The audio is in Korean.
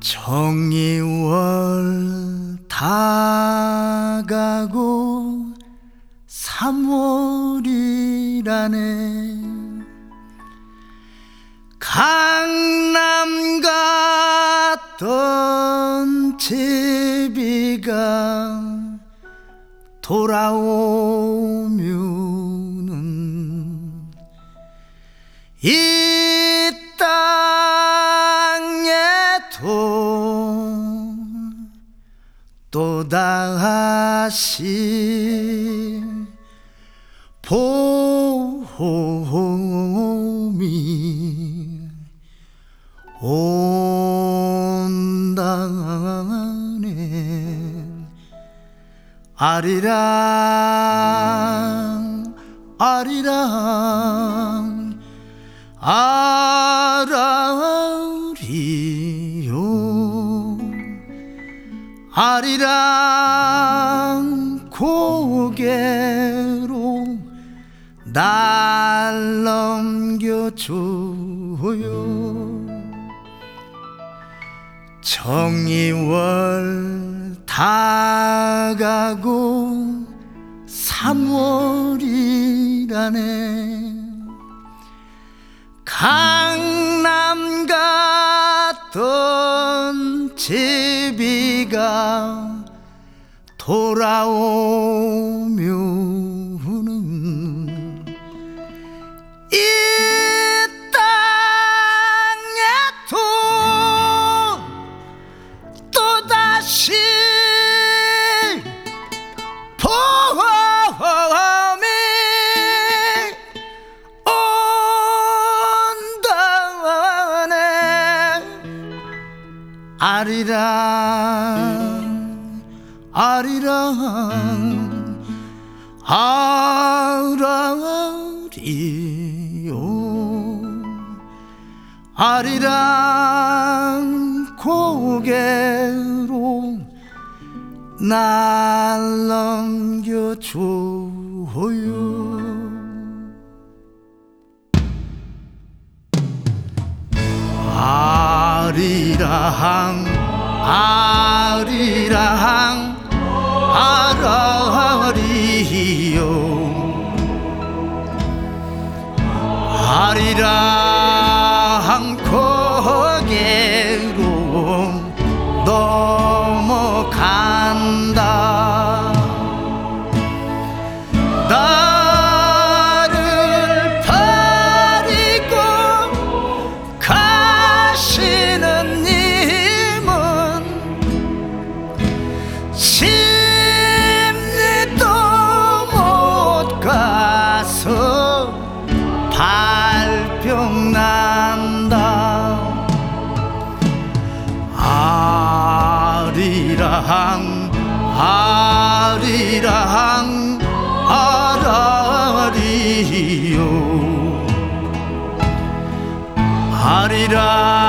정이월 다가고 3월이라네. 강남 갔던 제비가 돌아오면은 이 땅에도 또다시 봄이 온다네. 아리랑 아리랑 아라리요. 아리랑 고개로 날 넘겨줘요. 정이월 다가고 3월이라네. 강남 갔던 제비가 돌아오면은 이 땅에도 또다시 봄이 온다네. 아리랑 아리랑 아라리요. 아리랑 고개로 날 넘겨줘요. 아리랑 아리랑 아라리요. 아리랑 고개로 넘어간다. 나를 버리고 가시는 님은 심리도 못 가서 발병난다. 아리랑 아리랑 아라리요. 아리랑